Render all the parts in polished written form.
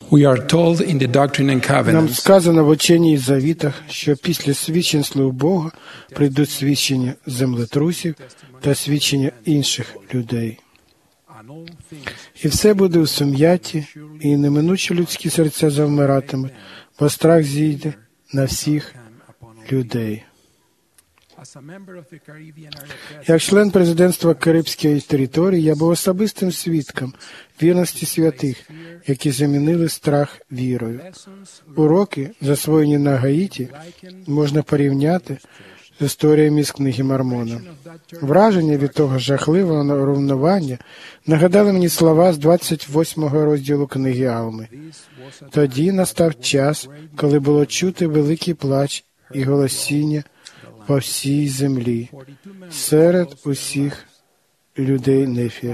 We are told in the Doctrine and Нам Covenants сказано в Ученні і Завітах, що після свідчень слів Бога прийдуть свідчення землетрусів та свідчення інших людей. І все буде у сум'ятті, і неминучі людські серця завмиратимуть, бо страх зійде на всіх людей. Як член президентства Карибської території, я був особистим свідком вірності святих, які замінили страх вірою. Уроки, засвоєні на Гаїті, можна порівняти з історіями з книги Мормона. Враження від того жахливого руйнування нагадали мені слова з 28-го розділу книги Алми. Тоді настав час, коли було чути великий плач і голосіння по всій землі, серед усіх людей Нефія.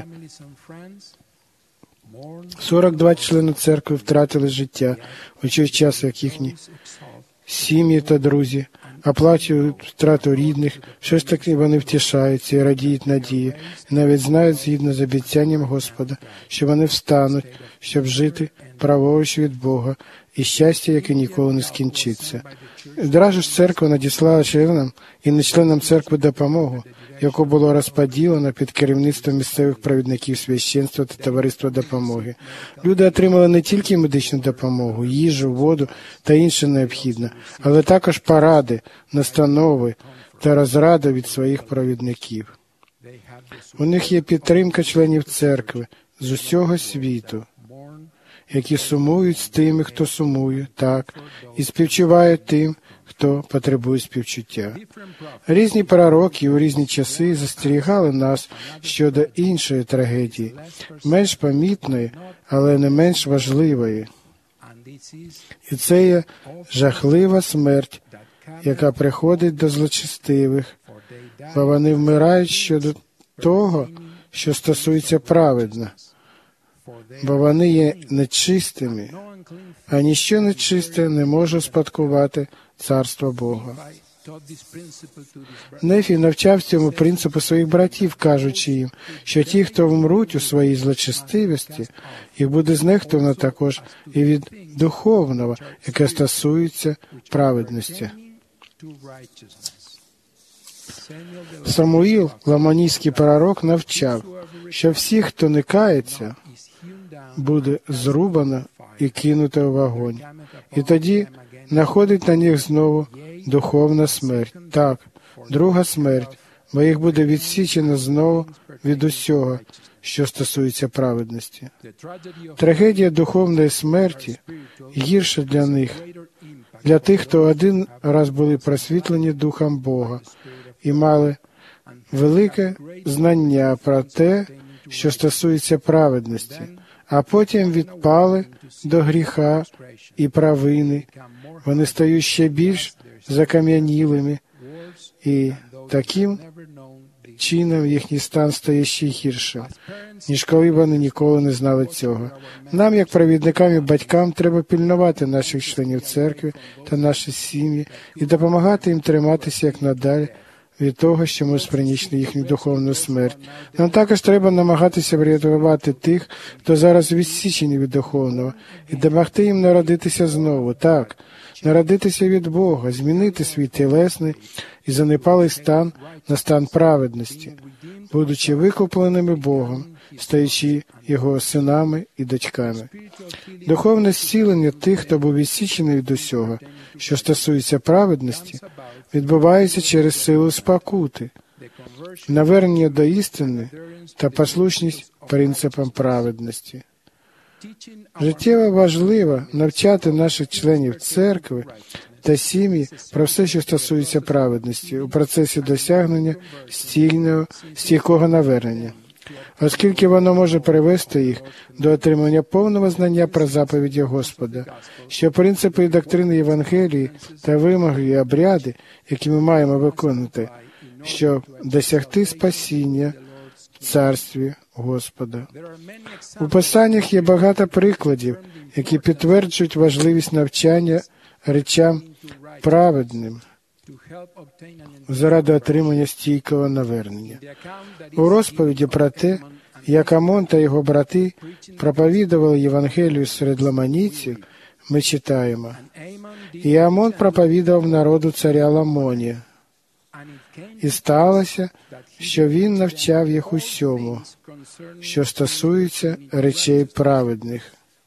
42 члени церкви втратили життя у той час, як їхні сім'ї та друзі оплачують втрату рідних, що ж таки вони втішаються і радіють надії, і навіть знають, згідно з обіцянням Господа, що вони встануть, щоб жити праворуч від Бога, і щастя, яке ніколи не скінчиться. Одразу ж церква надіслала членам і нечленам церкви допомогу, яку було розподілено під керівництвом місцевих провідників священства та товариства допомоги. Люди отримали не тільки медичну допомогу, їжу, воду та інше необхідне, але також поради, настанови та розради від своїх провідників. У них є підтримка членів церкви з усього світу, які сумують з тими, хто сумує, так, і співчувають тим, хто потребує співчуття. Різні пророки у різні часи застерігали нас щодо іншої трагедії, менш помітної, але не менш важливої. І це є жахлива смерть, яка приходить до злочестивих, бо вони вмирають щодо того, що стосується праведно, бо вони є нечистими, а ніщо нечисте не може успадкувати Царство Бога. Нефій навчав цьому принципу своїх братів, кажучи їм, що ті, хто вмруть у своїй злочестивості, їх буде знехтовано також і від духовного, яке стосується праведності. Самуїл, ламанійський пророк, навчав, що всі, хто не кається, буде зрубано і кинуто в вогонь. І тоді находить на них знову духовна смерть. Так, друга смерть, бо їх буде відсічено знову від усього, що стосується праведності. Трагедія духовної смерті гірша для них, для тих, хто один раз були просвітлені Духом Бога і мали велике знання про те, що стосується праведності, а потім відпали до гріха і провини. Вони стають ще більш закам'янілими, і таким чином їхній стан стає ще гіршим, ніж коли вони ніколи не знали цього. Нам, як провідникам і батькам, треба пильнувати наших членів церкви та наші сім'ї і допомагати їм триматися як надалі від того, що ми сприйнішли їхню духовну смерть. Нам також треба намагатися врятувати тих, хто зараз відсічений від духовного, і допомогти їм народитися знову. Так, народитися від Бога, змінити свій тілесний і занепалий стан на стан праведності, будучи викупленими Богом, стаючи Його синами і дочками. Духовне зцілення тих, хто був відсічений від усього, що стосується праведності, відбувається через силу спокути, навернення до істини та послушність принципам праведності. Життєво важливо навчати наших членів церкви та сім'ї про все, що стосується праведності у процесі досягнення стійкого навернення, оскільки воно може привести їх до отримання повного знання про заповіді Господа, що принципи і доктрини Євангелії та вимоги і обряди, які ми маємо виконувати, щоб досягти спасіння в Царстві Господа. У Писаннях є багато прикладів, які підтверджують важливість навчання речам праведним заради отримання стійкого навернення. У розповіді про те, як Амон та його брати проповідували Євангелію серед ламанійців, ми читаємо: «І Амон проповідував народу царя Ламоні. І сталося, що він навчав їх усьому, що стосується речей праведних».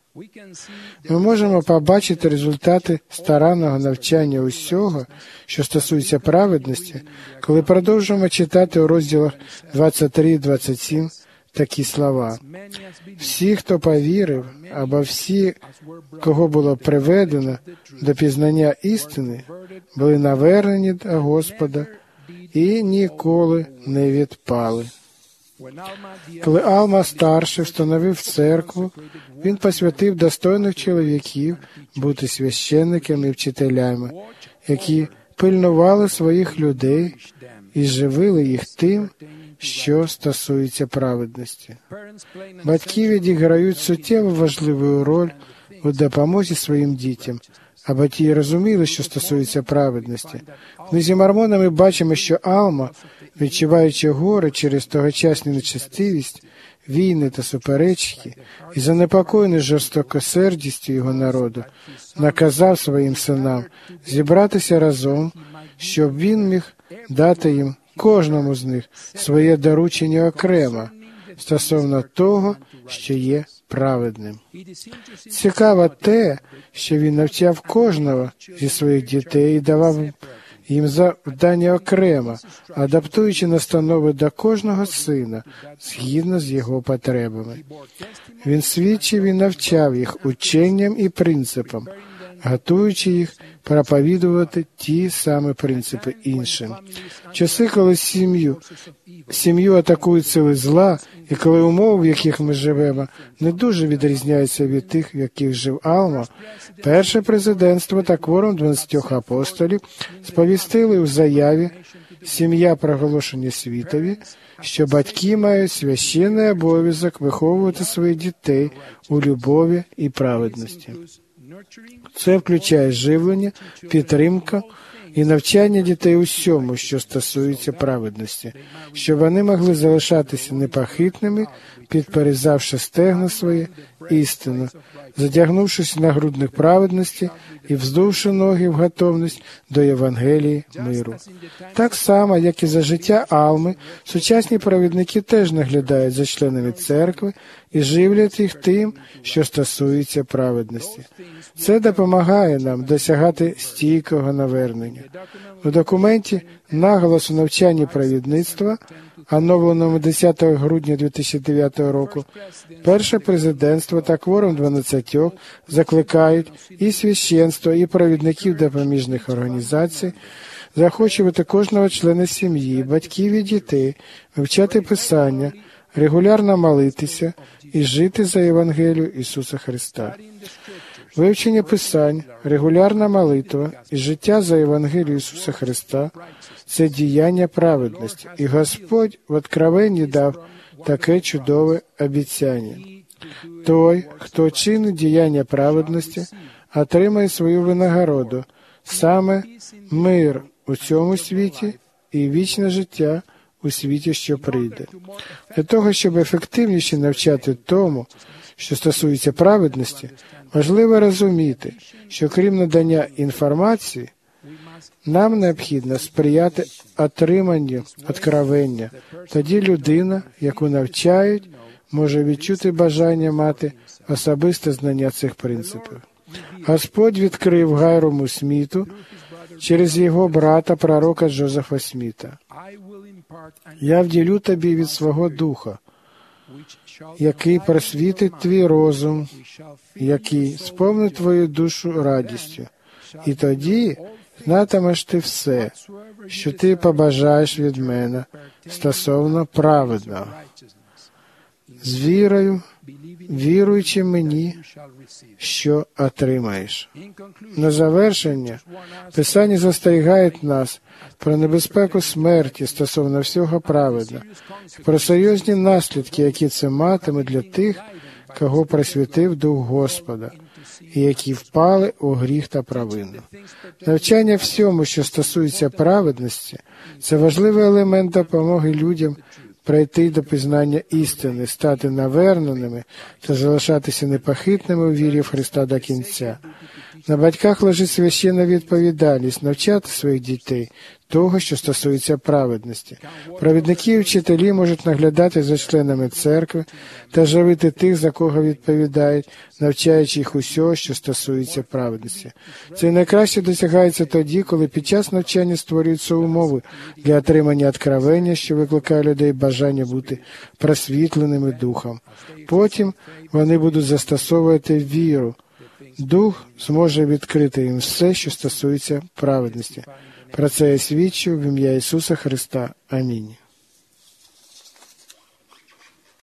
Ми можемо побачити результати старанного навчання усього, що стосується праведності, коли продовжуємо читати у розділах 23 і 27 такі слова: «Всі, хто повірив, або всі, кого було приведено до пізнання істини, були навернені до Господа і ніколи не відпали». Коли Алма старший встановив церкву, він посвятив достойних чоловіків бути священниками і вчителями, які пильнували своїх людей і живили їх тим, що стосується праведності. Батьки відіграють суттєво важливу роль у допомозі своїм дітям, аби ті розуміли, що стосується праведності. В книзі Мормона ми бачимо, що Алма, відчуваючи горе через тогочасну нечестивість, війни та суперечки і занепокоєний жорстокосердістю його народу, наказав своїм синам зібратися разом, щоб він міг дати їм, кожному з них, своє доручення окремо стосовно того, що є праведним. Цікаво те, що він навчав кожного зі своїх дітей і давав їм завдання окремо, адаптуючи настанови до кожного сина, згідно з його потребами. Він свідчив і навчав їх ученням і принципам, готуючи їх проповідувати ті самі принципи іншим. В часи, коли сім'ю атакують сили зла, і коли умови, в яких ми живемо, не дуже відрізняються від тих, в яких жив Алма, перше президентство та кворум 12 апостолів сповістили у заяві «Сім'я проголошення світові», що батьки мають священний обов'язок виховувати своїх дітей у любові і праведності. Це включає живлення, підтримку і навчання дітей усьому, що стосується праведності, щоб вони могли залишатися непохитними, підперезавши стегна своє істину, задягнувшись на нагрудник праведності і вздувши ноги в готовність до Євангелії миру. Так само, як і за життя Алми, сучасні провідники теж наглядають за членами церкви і живлять їх тим, що стосується праведності. Це допомагає нам досягати стійкого навернення. У документі «Наголос у навчанні провідництва», оновленому 10 грудня 2009 року, перше президентство та кворум 12 закликають і священство, і провідників допоміжних організацій заохочувати кожного члена сім'ї, батьків і дітей, вивчати Писання, регулярно молитися і жити за Євангелію Ісуса Христа. Вивчення Писань, регулярна молитва і життя за Євангелію Ісуса Христа – це діяння праведності, і Господь в Откровенні дав таке чудове обіцяння. Той, хто чинить діяння праведності, отримає свою винагороду, саме мир у цьому світі і вічне життя у світі, що прийде. Для того, щоб ефективніше навчати тому, що стосується праведності, важливо розуміти, що крім надання інформації, нам необхідно сприяти отриманню откровення. Тоді людина, яку навчають, може відчути бажання мати особисте знання цих принципів. Господь відкрив Гайрому Сміту через його брата, пророка Джозефа Сміта: «Я вділю тобі від свого духа, який просвітить твій розум, який сповнить твою душу радістю. І тоді знатимеш ти все, що ти побажаєш від мене стосовно праведного. З вірою, віруючи мені, що отримаєш». На завершення, Писання застерігають нас про небезпеку смерті стосовно всього праведного, про серйозні наслідки, які це матиме для тих, кого просвітив Дух Господа, і які впали у гріх та провину. Навчання всьому, що стосується праведності, це важливий елемент допомоги людям прийти до пізнання істини, стати наверненими та залишатися непохитними у вірі в Христа до кінця. На батьках лежить священна відповідальність навчати своїх дітей того, що стосується праведності. Провідники і вчителі можуть наглядати за членами церкви та живити тих, за кого відповідають, навчаючи їх усього, що стосується праведності. Це найкраще досягається тоді, коли під час навчання створюються умови для отримання откровення, що викликає людей бажання бути просвітленими духом. Потім вони будуть застосовувати віру. Дух зможе відкрити їм все, що стосується праведності. Про це я свідчу в ім'я Ісуса Христа. Амінь.